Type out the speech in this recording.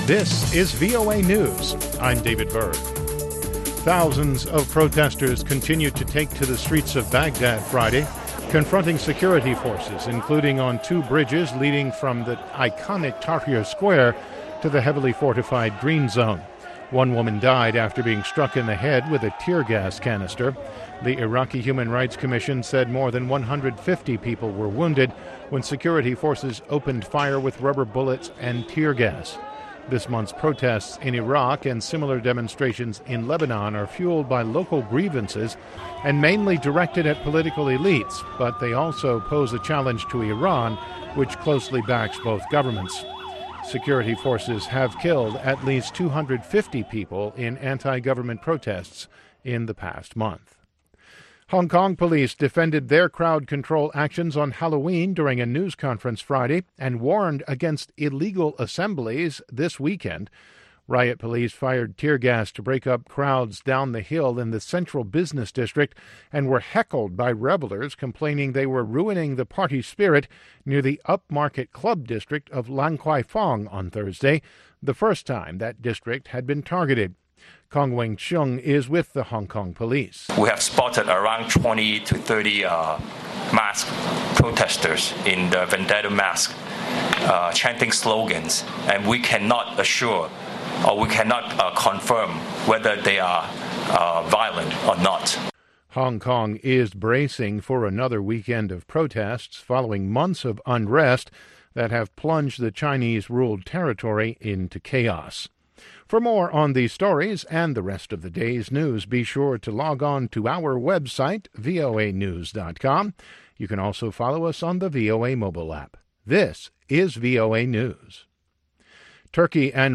This is VOA News. I'm David Berg. Thousands of protesters continued to take to the streets of Baghdad Friday, confronting security forces, including on two bridges leading from the iconic Tahrir Square to the heavily fortified Green Zone. One woman died after being struck in the head with a tear gas canister. The Iraqi Human Rights Commission said more than 150 people were wounded when security forces opened fire with rubber bullets and tear gas. This month's protests in Iraq and similar demonstrations in Lebanon are fueled by local grievances and mainly directed at political elites, but they also pose a challenge to Iran, which closely backs both governments. Security forces have killed at least 250 people in anti-government protests in the past month. Hong Kong police defended their crowd control actions on Halloween during a news conference Friday and warned against illegal assemblies this weekend. Riot police fired tear gas to break up crowds down the hill in the central business district and were heckled by revelers complaining they were ruining the party spirit near the upmarket club district of Lan Kwai Fong on Thursday, the first time that district had been targeted. Kong Weng Chung is with the Hong Kong police. We have spotted around 20 to 30 masked protesters in the vendetta mask, chanting slogans, and we cannot assure or we cannot confirm whether they are violent or not. Hong Kong is bracing for another weekend of protests following months of unrest that have plunged the Chinese-ruled territory into chaos. For more on these stories and the rest of the day's news, be sure to log on to our website, voanews.com. You can also follow us on the VOA mobile app. This is VOA News. Turkey and